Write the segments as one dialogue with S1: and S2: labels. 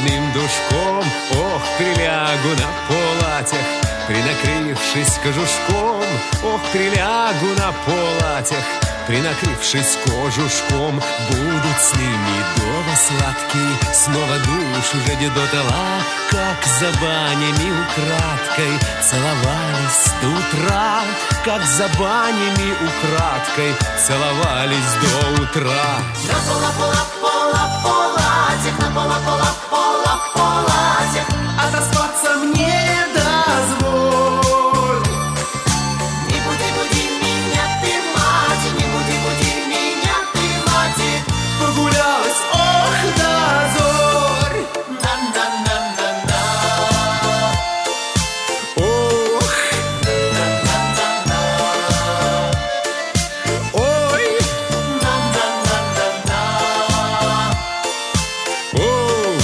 S1: холодным душком. Ох, прилягу на полатях, принакрывшись кожушком. Ох, прилягу на полатях, принакрывшись кожушком. Будут сны медово-сладкие, снова душу жадет дотла, как за банями украдкой целовались до утра, как за банями украдкой целовались до утра.
S2: На пола-пола-пола-полатях, на пола-пола-пола-полатях отоспаться мне дозволь. Не буди меня, ты мать, не буди меня, ты мать. Погулялась, ох, до зорь. На-на-на-на-на.
S1: Ох,
S2: На-на-на-на-на.
S1: ой,
S2: На-на-на-на-на.
S1: ох.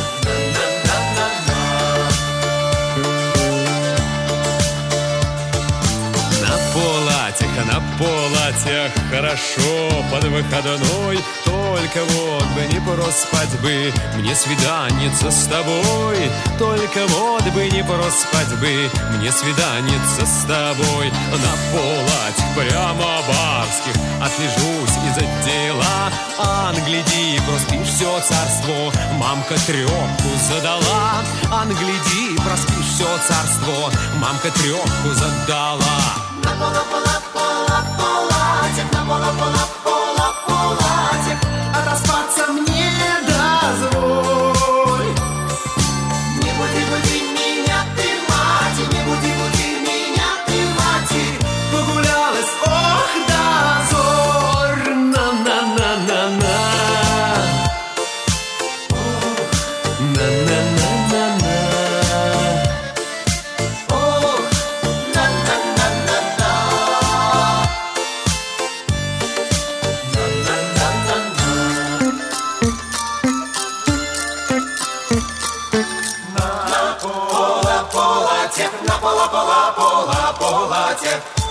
S1: На полатях хорошо под выходной, только вот бы не проспать бы мне свиданница с тобой, только вот бы не проспать бы мне свиданница с тобой. На полатях прямо барских отлежусь из отдела, гляди, проспишь все царство, мамка трепку задала. Гляди, проспишь все царство, мамка трепку задала.
S2: На пола-пола-пола-полатях, на пола-пола-пола-полатях отоспаться мне дозволь. Не буди меня, ты мать, не буди меня, ты мать. Погулялась, ох, до зорь. На-на-на-на-на.
S1: На-на-на-на-на.
S2: Ох, на-на-на-на-на. На пола-полатях, на пола-пола-пола-полатях